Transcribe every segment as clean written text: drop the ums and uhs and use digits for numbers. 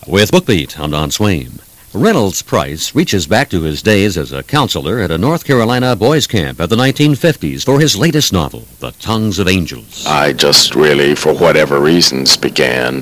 With BookBeat, I'm Don Swaim. Reynolds Price reaches back to his days as a counselor at a North Carolina boys' camp at the 1950s for his latest novel, The Tongues of Angels. I just really, for whatever reasons, began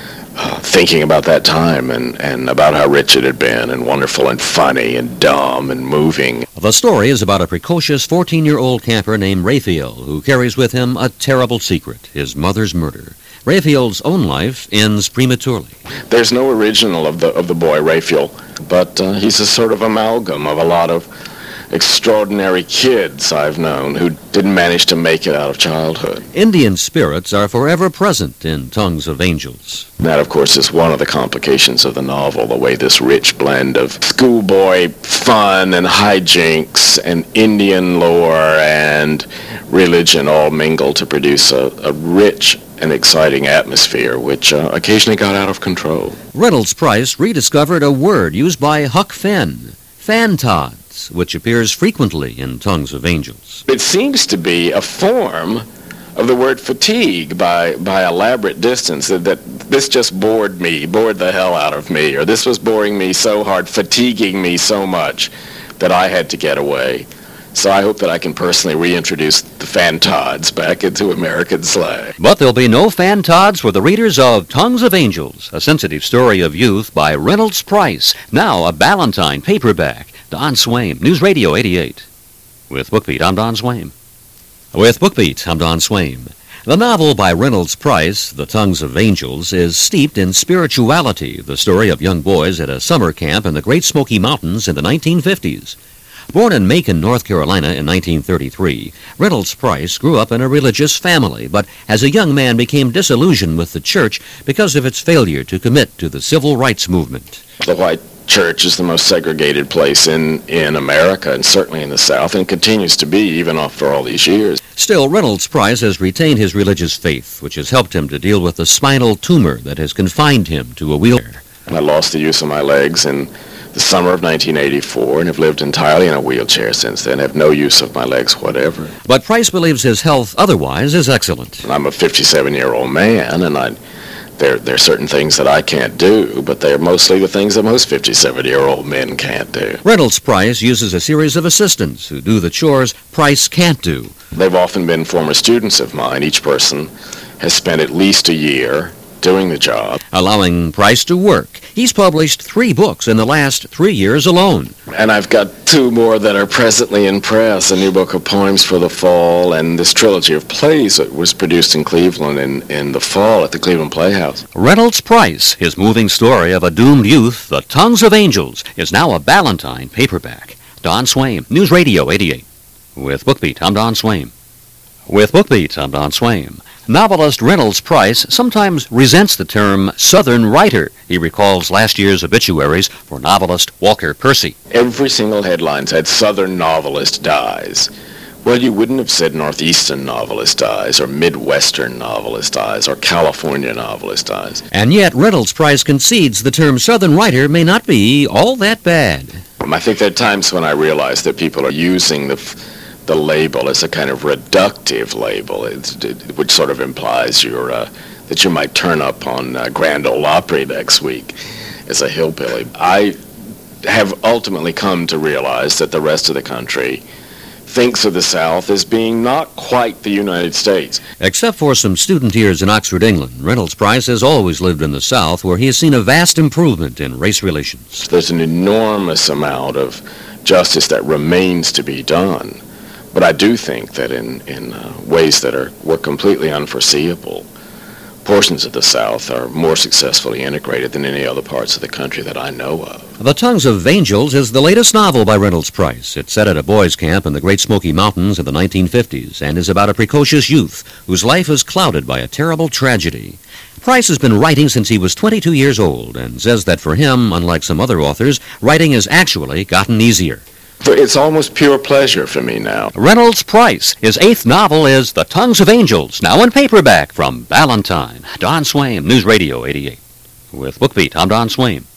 thinking about that time and about how rich it had been and wonderful and funny and dumb and moving. The story is about a precocious 14-year-old camper named Raphael who carries with him a terrible secret, his mother's murder. Raphael's own life ends prematurely. There's no original of the boy Raphael, but he's a sort of amalgam of a lot of extraordinary kids I've known who didn't manage to make it out of childhood. Indian spirits are forever present in Tongues of Angels. That, of course, is one of the complications of the novel, the way this rich blend of schoolboy fun and hijinks and Indian lore and religion all mingle to produce a rich and exciting atmosphere, which occasionally got out of control. Reynolds Price rediscovered a word used by Huck Finn, fantods, which appears frequently in Tongues of Angels. It seems to be a form of the word fatigue by elaborate distance, that this just bored the hell out of me, or this was boring me so hard, fatiguing me so much that I had to get away. So I hope that I can personally reintroduce the fantods back into American slang. But there'll be no fantods for the readers of Tongues of Angels, a sensitive story of youth by Reynolds Price, now a Ballantine paperback. Don Swaim, News Radio 88. With BookBeat, I'm Don Swaim. With BookBeat, I'm Don Swaim. The novel by Reynolds Price, The Tongues of Angels, is steeped in spirituality, the story of young boys at a summer camp in the Great Smoky Mountains in the 1950s. Born in Macon, North Carolina in 1933, Reynolds Price grew up in a religious family, but as a young man became disillusioned with the church because of its failure to commit to the civil rights movement. The white church is the most segregated place in America, and certainly in the South, and continues to be even after all these years. Still, Reynolds Price has retained his religious faith, which has helped him to deal with the spinal tumor that has confined him to a wheelchair. I lost the use of my legs in the summer of 1984 and have lived entirely in a wheelchair since then, have no use of my legs whatever. But Price believes his health otherwise is excellent. I'm a 57-year-old man, and there are certain things that I can't do, but they're mostly the things that most 57-year-old men can't do. Reynolds Price uses a series of assistants who do the chores Price can't do. They've often been former students of mine. Each person has spent at least a year doing the job, allowing Price to work. He's published 3 books in the last 3 years alone. And I've got 2 more that are presently in press, a new book of poems for the fall, and this trilogy of plays that was produced in Cleveland in the fall at the Cleveland Playhouse. Reynolds Price, his moving story of a doomed youth, The Tongues of Angels, is now a Ballantine paperback. Don Swaim, News Radio 88. With BookBeat, I'm Don Swaim. With BookBeat, I'm Don Swaim. Novelist Reynolds Price sometimes resents the term Southern writer. He recalls last year's obituaries for novelist Walker Percy. Every single headline said Southern novelist dies. Well, you wouldn't have said Northeastern novelist dies, or Midwestern novelist dies, or California novelist dies. And yet Reynolds Price concedes the term Southern writer may not be all that bad. I think there are times when I realize that people are using the label as a kind of reductive label, which sort of implies that you might turn up on Grand Ole Opry next week as a hillbilly. I have ultimately come to realize that the rest of the country thinks of the South as being not quite the United States. Except for some student years in Oxford, England, Reynolds Price has always lived in the South, where he has seen a vast improvement in race relations. There's an enormous amount of justice that remains to be done. But I do think that in ways that were completely unforeseeable, portions of the South are more successfully integrated than any other parts of the country that I know of. The Tongues of Angels is the latest novel by Reynolds Price. It's set at a boys' camp in the Great Smoky Mountains in the 1950s and is about a precocious youth whose life is clouded by a terrible tragedy. Price has been writing since he was 22 years old and says that for him, unlike some other authors, writing has actually gotten easier. It's almost pure pleasure for me now. Reynolds Price. His 8th novel is The Tongues of Angels, now in paperback from Ballantine. Don Swaim, News Radio 88. With BookBeat, I'm Don Swaim.